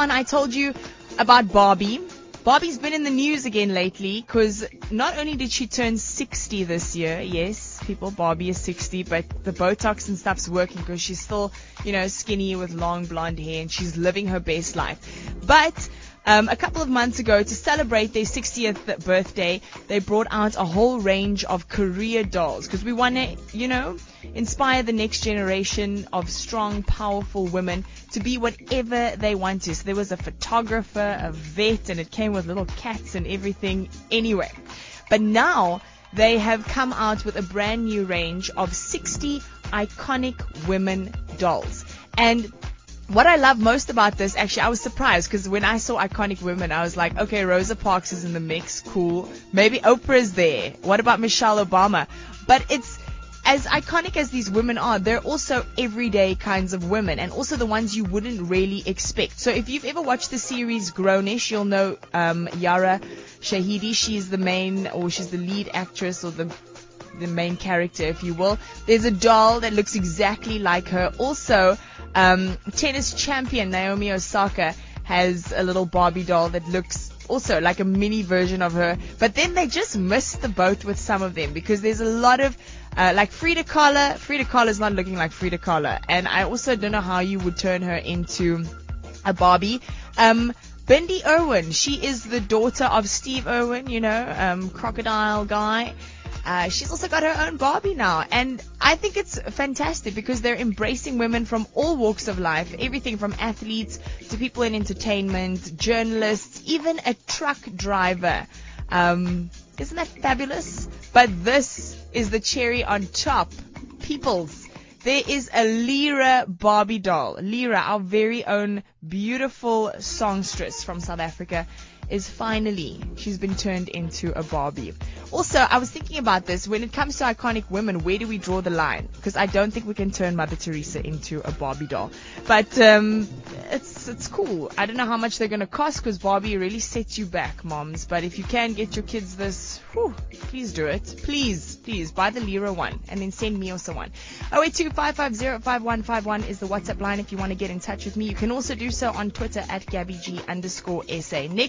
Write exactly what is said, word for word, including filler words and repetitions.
on, I told you about Barbie. Barbie's been in the news again lately because not only did she turn sixty this year, yes, people, Barbie is sixty, but the Botox and stuff's working because she's still, you know, skinny with long blonde hair and she's living her best life. But Um, a couple of months ago, to celebrate their sixtieth birthday, they brought out a whole range of Korea dolls because we want to, you know, inspire the next generation of strong, powerful women to be whatever they want to. So there was a photographer, a vet, and it came with little cats and everything anyway. But now they have come out with a brand new range of sixty iconic women dolls. And what I love most about this, actually, I was surprised because when I saw iconic women, I was like, okay, Rosa Parks is in the mix. Cool. Maybe Oprah's there. What about Michelle Obama? But it's as iconic as these women are, they're also everyday kinds of women and also the ones you wouldn't really expect. So if you've ever watched the series Grownish, you'll know um, Yara Shahidi. She's the main, or she's the lead actress or the the main character, if you will. There's a doll that looks exactly like her. Also, um, tennis champion Naomi Osaka has a little Barbie doll that looks also like a mini version of her. But then they just missed the boat with some of them because there's a lot of uh, like Frida Kahlo. Frida Kahlo is not looking like Frida Kahlo. And I also don't know how you would turn her into a Barbie. Um, Bindi Irwin, she is the daughter of Steve Irwin, you know, um, crocodile guy. Uh, she's also got her own Barbie now, and I think it's fantastic because they're embracing women from all walks of life, everything from athletes to people in entertainment, journalists, even a truck driver. Um, isn't that fabulous? But this is the cherry on top. Peoples, there is a Lyra Barbie doll. Lyra, our very own beautiful songstress from South Africa, is finally, she's been turned into a Barbie. Also, I was thinking about this. When it comes to iconic women, where do we draw the line? Because I don't think we can turn Mother Teresa into a Barbie doll. But um, it's it's cool. I don't know how much they're going to cost because Barbie really sets you back, moms. But if you can get your kids this, whew, please do it. Please, please, buy the Lyra one and then send me also one. oh eight two, five five zero, five one five one is the WhatsApp line if you want to get in touch with me. You can also do so on Twitter at GabbyG underscore SA. Next